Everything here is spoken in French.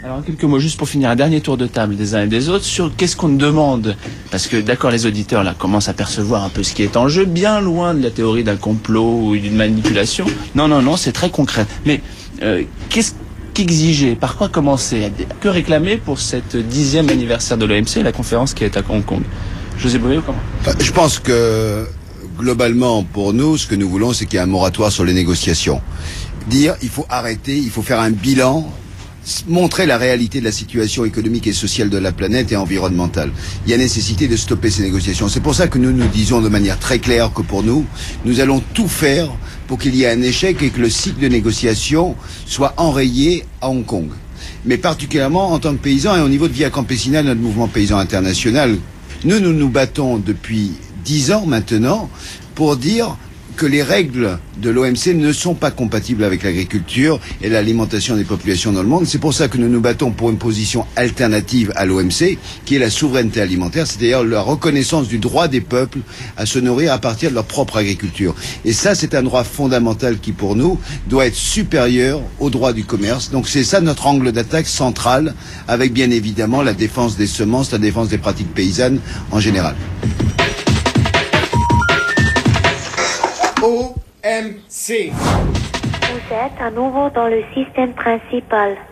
Alors quelques mots juste pour finir, un dernier tour de table des uns et des autres sur qu'est-ce qu'on demande. Parce que d'accord, les auditeurs là commencent à percevoir un peu ce qui est en jeu, bien loin de la théorie d'un complot ou d'une manipulation. Non, c'est très concret. Mais qu'est-ce qu'exiger? Par quoi commencer? Que réclamer pour cette 10e anniversaire de l'OMC, la conférence qui est à Hong Kong? José Bové, comment? Je pense que globalement, pour nous, ce que nous voulons, c'est qu'il y ait un moratoire sur les négociations. Dire, il faut arrêter, il faut faire un bilan, montrer la réalité de la situation économique et sociale de la planète et environnementale. Il y a nécessité de stopper ces négociations. C'est pour ça que nous disons de manière très claire que pour nous, nous allons tout faire pour qu'il y ait un échec et que le cycle de négociation soit enrayé à Hong Kong. Mais particulièrement en tant que paysans et au niveau de Via Campesina, notre mouvement paysan international, nous nous battons depuis 10 ans maintenant pour dire que les règles de l'OMC ne sont pas compatibles avec l'agriculture et l'alimentation des populations dans le monde. C'est pour ça que nous nous battons pour une position alternative à l'OMC, qui est la souveraineté alimentaire, c'est-à-dire la reconnaissance du droit des peuples à se nourrir à partir de leur propre agriculture. Et ça, c'est un droit fondamental qui, pour nous, doit être supérieur au droit du commerce. Donc c'est ça notre angle d'attaque central, avec bien évidemment la défense des semences, la défense des pratiques paysannes en général. OMC. Vous êtes à nouveau dans le système principal.